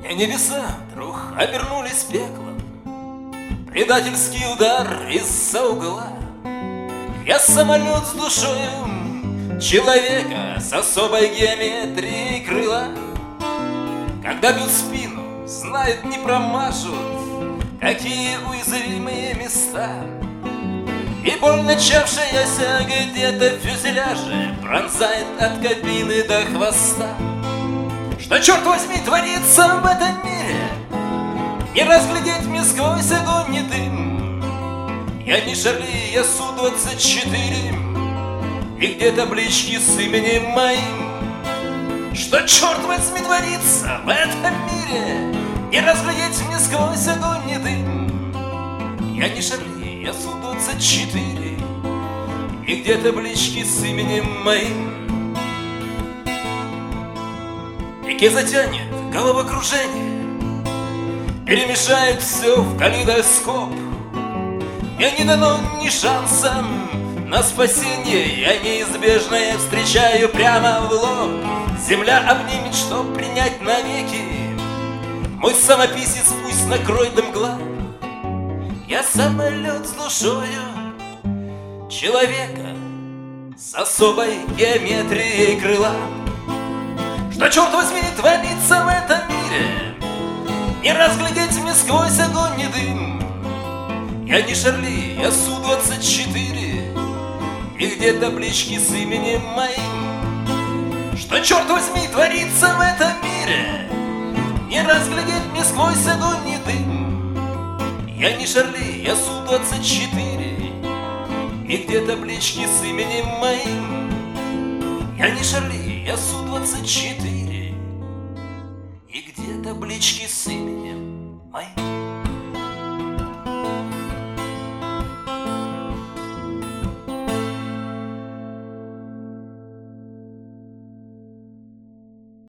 И небеса вдруг обернулись пеклом, предательский удар из-за угла. Я самолет с душою человека с особой геометрией крыла. Когда бьют спину, знают, не промажут, какие уязвимые места. И боль, начавшаяся где-то в фюзеляже, пронзает от кабины до хвоста. Что, черт возьми, творится в этом мире, не разглядеть мне сквозь огонь и дым. Я не Шарли, я Су-24, и где таблички с именем моим. Что, черт возьми, творится в этом мире, не разглядеть мне сквозь огонь и дым. Я не Шарли, я Су-24, и где таблички с именем моим. Реки затянет головокружение, перемешает все в калейдоскоп. Мне не дано ни шанса на спасение, я неизбежное встречаю прямо в лоб. Земля обнимет, чтоб принять навеки мой самописец, пусть накроет мгла. Я самолет с душою человека с особой геометрией крыла. Что, черт возьми, творится в этом мире, не разглядеть мне сквозь огонь и дым. Я не Шарли, я Су-24, и где таблички с именем моим. Что, черт возьми, творится в этом мире, не разглядеть мне сквозь огонь и дым. Я не Шарли, я Су-24, и где таблички с именем моим. Я не Шарли, я Су-24, и где таблички с именем моим.